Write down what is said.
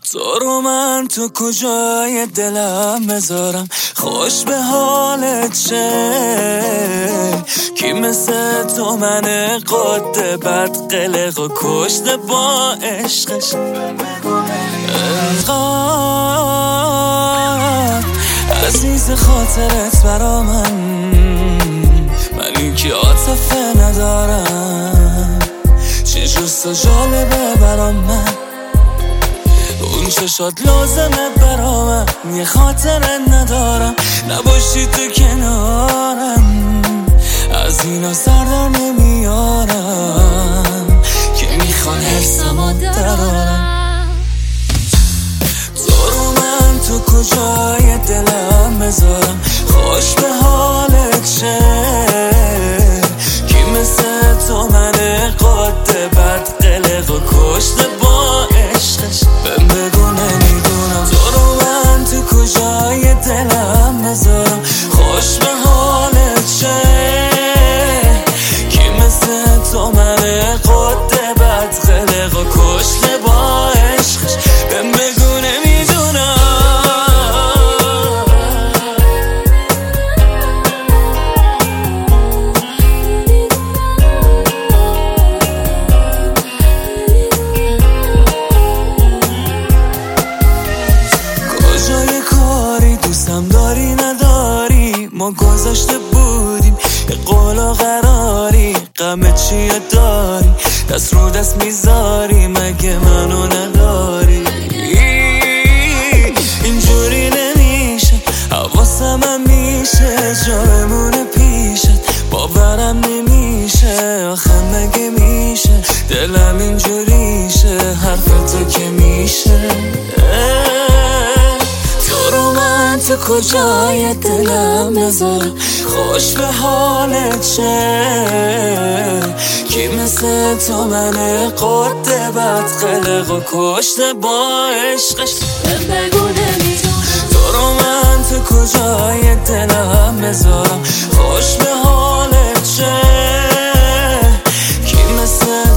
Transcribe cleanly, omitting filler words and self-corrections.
تو رو من تو کجای دلم بذارم، خوش به حالت چه؟ کی مثل تو من قد بد قلق و کشته با عشقش انقدر عزیز خاطرت برا منی که عاطفه ندارم، چه جست و جالبه برا من اون چشات لازمه برا من، یه خاطره ندارم نباشی تو کنارم، از اینا سردار نمیارم که میخوان حرسمو درارم. تو رو من تو کجای دلم بذارم، خوش به حالت چه؟ کی مثل تو من قد بد قلق و کشته با عشقش بگو نمیدونم. تو رو من تو کجای دلم بذارم، خوش به حالت چه؟ کی مثل تو من قد بد قلق و کشته با عشقش بگو نمیدونم. کجای کاری دوستم داری نداری، ما گذاشته بودیم یه قول و قراری، غم چیه داری دست رو دست میذاری مگه منو نداری؟ اینجوری نمیشه حواسم هم میشه جایمونه پیشت باورم نمیشه، آخه مگه میشه دلم اینجوریشه حرف تو که میشه. تو رو من تو کجای دلم بذارم، خوش به حالت چه؟ کی مثل تو من قد بد قلق و کشته با عشقش بگو نمیدونم. تو رو من تو کجای دلم بذارم، خوش به حالت چه؟ کی مثل